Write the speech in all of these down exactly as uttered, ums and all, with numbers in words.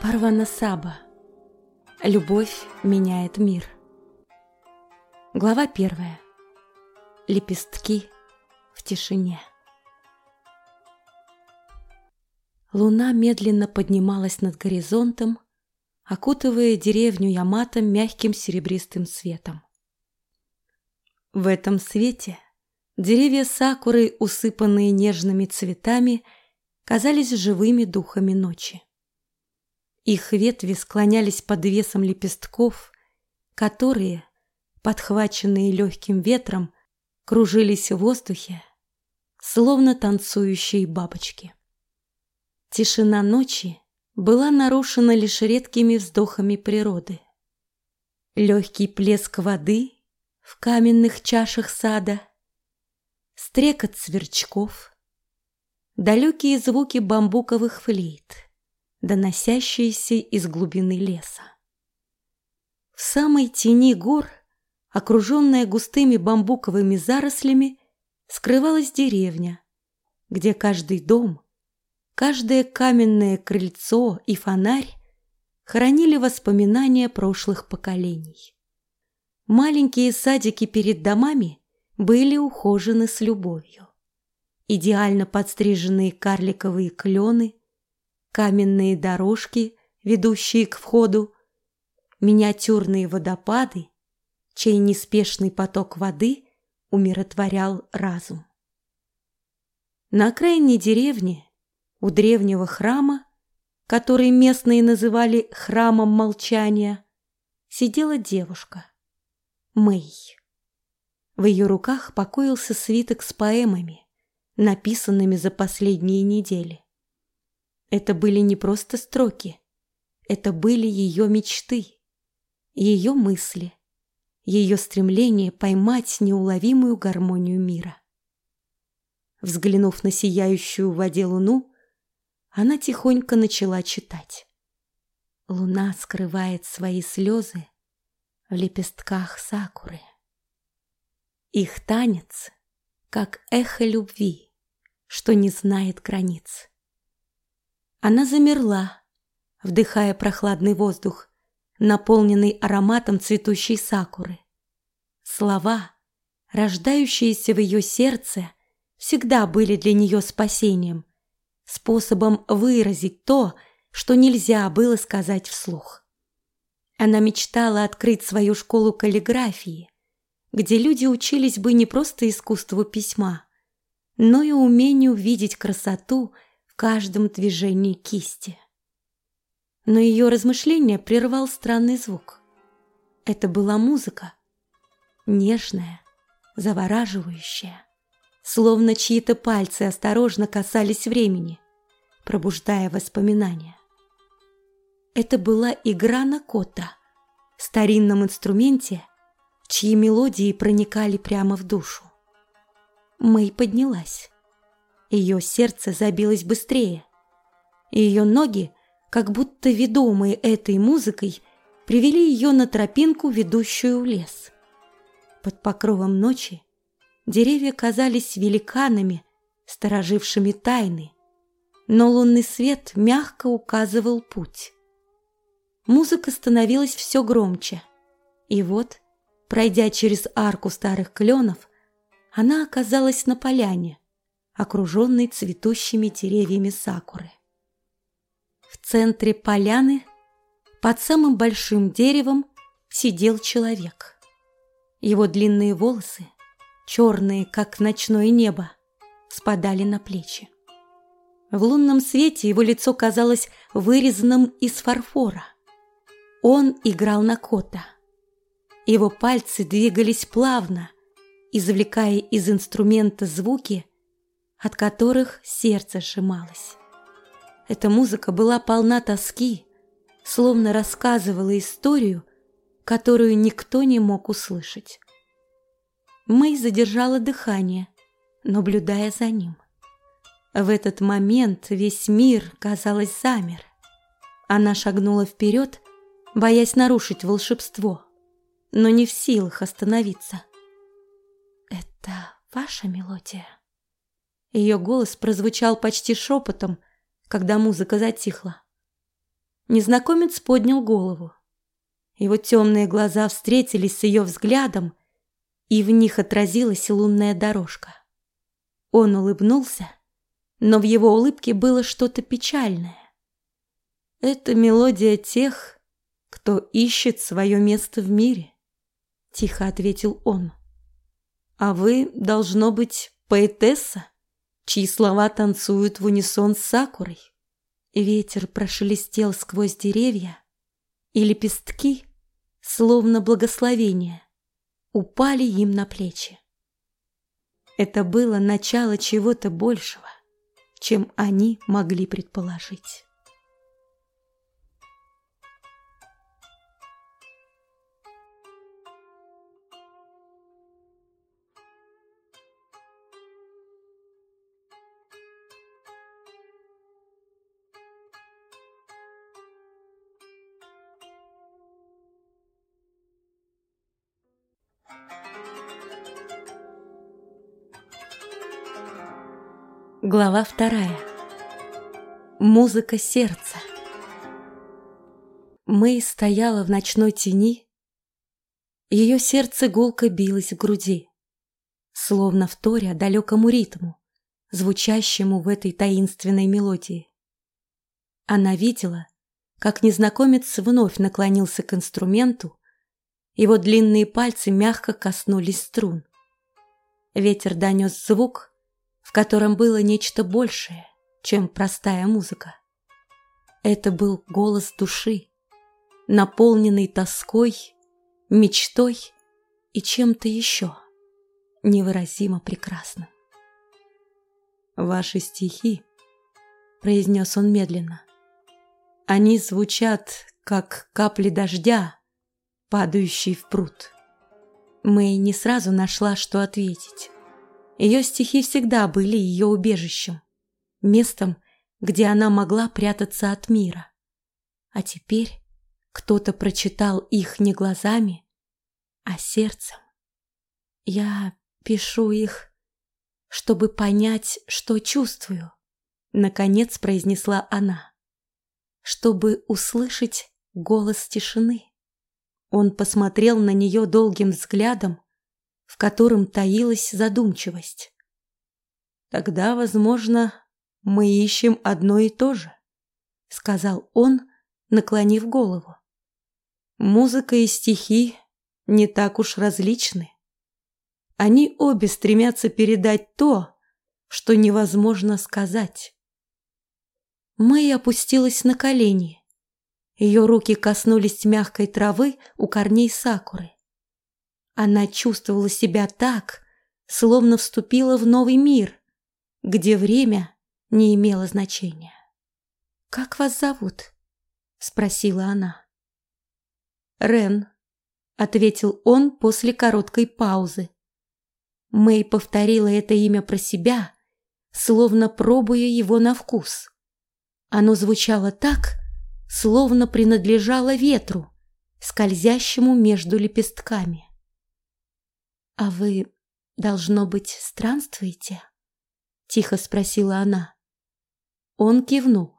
Парванасаба. Любовь меняет мир. Глава первая. Лепестки в тишине. Луна медленно поднималась над горизонтом, окутывая деревню Ямато мягким серебристым светом. В этом свете деревья сакуры, усыпанные нежными цветами, казались живыми духами ночи. Их ветви склонялись под весом лепестков, которые, подхваченные легким ветром, кружились в воздухе, словно танцующие бабочки. Тишина ночи была нарушена лишь редкими вздохами природы. Легкий плеск воды в каменных чашах сада, стрекот сверчков, далекие звуки бамбуковых флейт, доносящиеся из глубины леса. В самой тени гор, окруженная густыми бамбуковыми зарослями, скрывалась деревня, где каждый дом, каждое каменное крыльцо и фонарь хранили воспоминания прошлых поколений. Маленькие садики перед домами были ухожены с любовью. Идеально подстриженные карликовые клены, каменные дорожки, ведущие к входу, миниатюрные водопады, чей неспешный поток воды умиротворял разум. На окраине деревни, у древнего храма, который местные называли храмом молчания, сидела девушка, Мэй. В ее руках покоился свиток с поэмами, написанными за последние недели. Это были не просто строки, это были ее мечты, ее мысли, ее стремление поймать неуловимую гармонию мира. Взглянув на сияющую в воде луну, она тихонько начала читать. Луна скрывает свои слезы в лепестках сакуры. Их танец, как эхо любви, что не знает границ. Она замерла, вдыхая прохладный воздух, наполненный ароматом цветущей сакуры. Слова, рождающиеся в ее сердце, всегда были для нее спасением, способом выразить то, что нельзя было сказать вслух. Она мечтала открыть свою школу каллиграфии, где люди учились бы не просто искусству письма, но и умению видеть красоту в каждом движении кисти. Но ее размышления прервал странный звук. Это была музыка, нежная, завораживающая, словно чьи-то пальцы осторожно касались времени, пробуждая воспоминания. Это была игра на кота, старинном инструменте, чьи мелодии проникали прямо в душу. Мэй поднялась. Ее сердце забилось быстрее. Ее ноги, как будто ведомые этой музыкой, привели ее на тропинку, ведущую в лес. Под покровом ночи деревья казались великанами, сторожившими тайны, но лунный свет мягко указывал путь. Музыка становилась все громче, и вот, пройдя через арку старых кленов, она оказалась на поляне, окруженной цветущими деревьями сакуры. В центре поляны, под самым большим деревом, сидел человек. Его длинные волосы, черные, как ночное небо, спадали на плечи. В лунном свете его лицо казалось вырезанным из фарфора. Он играл на кота. Его пальцы двигались плавно, извлекая из инструмента звуки, от которых сердце сжималось. Эта музыка была полна тоски, словно рассказывала историю, которую никто не мог услышать. Мэй задержала дыхание, наблюдая за ним. В этот момент весь мир, казалось, замер. Она шагнула вперед, боясь нарушить волшебство, но не в силах остановиться. «Это ваша мелодия?» Ее голос прозвучал почти шепотом, когда музыка затихла. незнакомец поднял голову. Его темные глаза встретились с ее взглядом, и в них отразилась лунная дорожка. Он улыбнулся, но в его улыбке было что-то печальное. «Это мелодия тех, кто ищет свое место в мире», — тихо ответил он. «А вы, должно быть, поэтесса, чьи слова танцуют в унисон с сакурой». Ветер прошелестел сквозь деревья, и лепестки, словно благословение, упали им на плечи. Это было начало чего-то большего, чем они могли предположить. Глава вторая. Музыка сердца. Мэй стояла в ночной тени. Ее сердце гулко билось в груди, словно вторя далекому ритму, звучащему в этой таинственной мелодии. Она видела, как незнакомец вновь наклонился к инструменту, его длинные пальцы мягко коснулись струн. Ветер донес звук, в котором было нечто большее, чем простая музыка. Это был голос души, наполненный тоской, мечтой и чем-то еще невыразимо прекрасным. «Ваши стихи», — произнес он медленно, — «они звучат, как капли дождя, падающие в пруд». Мэй не сразу нашла, что ответить. Ее стихи всегда были ее убежищем, местом, где она могла прятаться от мира. А теперь кто-то прочитал их не глазами, а сердцем. «Я пишу их, чтобы понять, что чувствую», — наконец произнесла она, «чтобы услышать голос тишины». Он посмотрел на нее долгим взглядом, в котором таилась задумчивость. «Тогда, возможно, мы ищем одно и то же», — сказал он, наклонив голову. «Музыка и стихи не так уж различны. Они обе стремятся передать то, что невозможно сказать». Мэй опустилась на колени. Ее руки коснулись мягкой травы у корней сакуры. Она чувствовала себя так, словно вступила в новый мир, где время не имело значения. «Как вас зовут?» — спросила она. «Рен», — ответил он после короткой паузы. Мэй повторила это имя про себя, словно пробуя его на вкус. Оно звучало так, словно принадлежало ветру, скользящему между лепестками. «А вы, должно быть, странствуете?» — тихо спросила она. Он кивнул.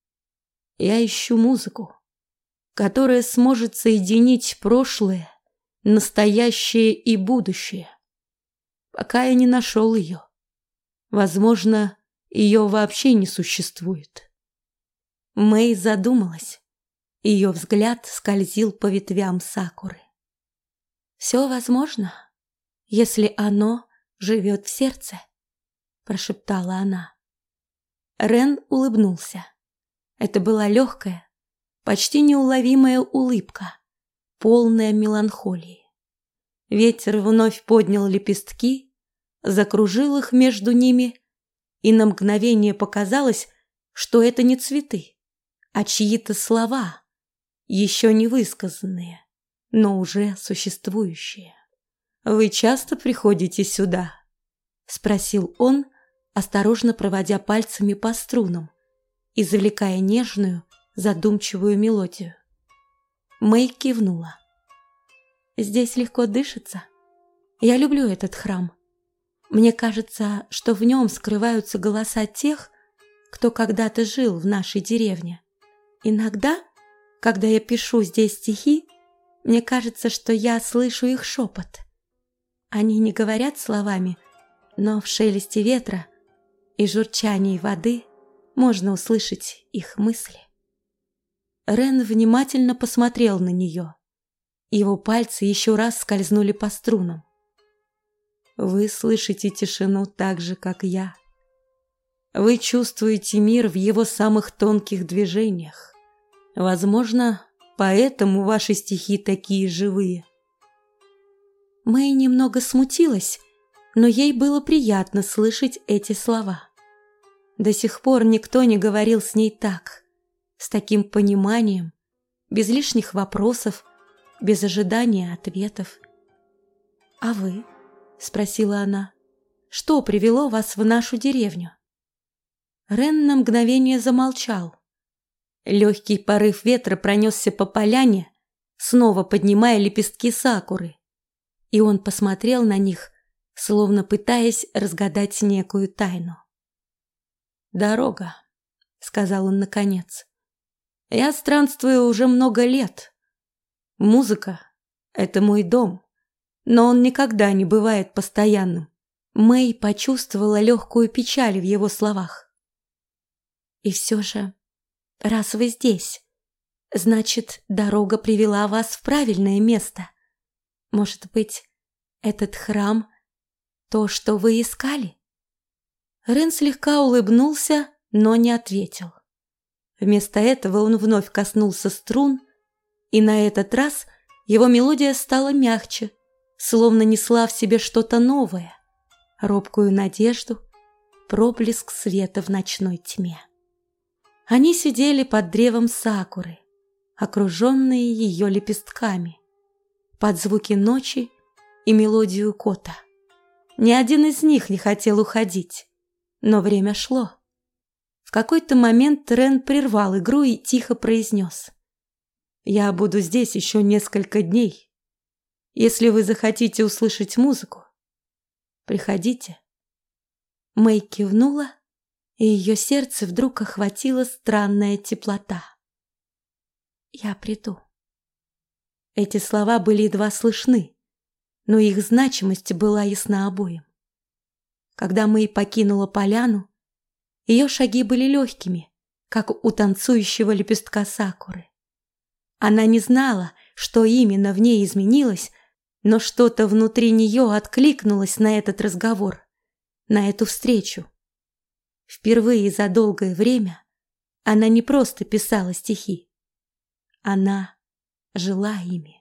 «Я ищу музыку, которая сможет соединить прошлое, настоящее и будущее. Пока я не нашел ее. Возможно, ее вообще не существует». Мэй задумалась. Ее взгляд скользил по ветвям сакуры. «Все возможно, если оно живет в сердце», — прошептала она. Рен улыбнулся. Это была легкая, почти неуловимая улыбка, полная меланхолии. Ветер вновь поднял лепестки, закружил их между ними, и на мгновение показалось, что это не цветы, а чьи-то слова, еще не высказанные, но уже существующие. «Вы часто приходите сюда?» — спросил он, осторожно проводя пальцами по струнам, извлекая нежную, задумчивую мелодию. Мэй кивнула. «Здесь легко дышится. Я люблю этот храм. Мне кажется, что в нем скрываются голоса тех, кто когда-то жил в нашей деревне. Иногда Когда я пишу здесь стихи, мне кажется, что я слышу их шепот. Они не говорят словами, но в шелесте ветра и журчании воды можно услышать их мысли. Рен внимательно посмотрел на нее. Его пальцы еще раз скользнули по струнам. Вы слышите тишину так же, как я. Вы чувствуете мир в его самых тонких движениях. Возможно, поэтому ваши стихи такие живые. Мэй немного смутилась, но ей было приятно слышать эти слова. До сих пор никто не говорил с ней так, с таким пониманием, без лишних вопросов, без ожидания ответов. «А вы?» — спросила она. «Что привело вас в нашу деревню?» Рен на мгновение замолчал. Легкий порыв ветра пронесся по поляне, снова поднимая лепестки сакуры, и он посмотрел на них, словно пытаясь разгадать некую тайну. «Дорога», — сказал он наконец. «Я странствую уже много лет. Музыка — это мой дом, но он никогда не бывает постоянным». Мэй почувствовала легкую печаль в его словах. «И все же, раз вы здесь, значит, дорога привела вас в правильное место. Может быть, этот храм — то, что вы искали?» Рен слегка улыбнулся, но не ответил. Вместо этого он вновь коснулся струн, и на этот раз его мелодия стала мягче, словно несла в себе что-то новое, робкую надежду, проблеск света в ночной тьме. Они сидели под древом сакуры, окруженные ее лепестками, под звуки ночи и мелодию кота. Ни один из них не хотел уходить, но время шло. В какой-то момент Рен прервал игру и тихо произнес: «Я буду здесь еще несколько дней. Если вы захотите услышать музыку, приходите». Мэй кивнула, и ее сердце вдруг охватила странная теплота. «Я приду». Эти слова были едва слышны, но их значимость была ясна обоим. Когда Мэй покинула поляну, ее шаги были легкими, как у танцующего лепестка сакуры. Она не знала, что именно в ней изменилось, но что-то внутри нее откликнулось на этот разговор, на эту встречу. Впервые за долгое время она не просто писала стихи, она жила ими.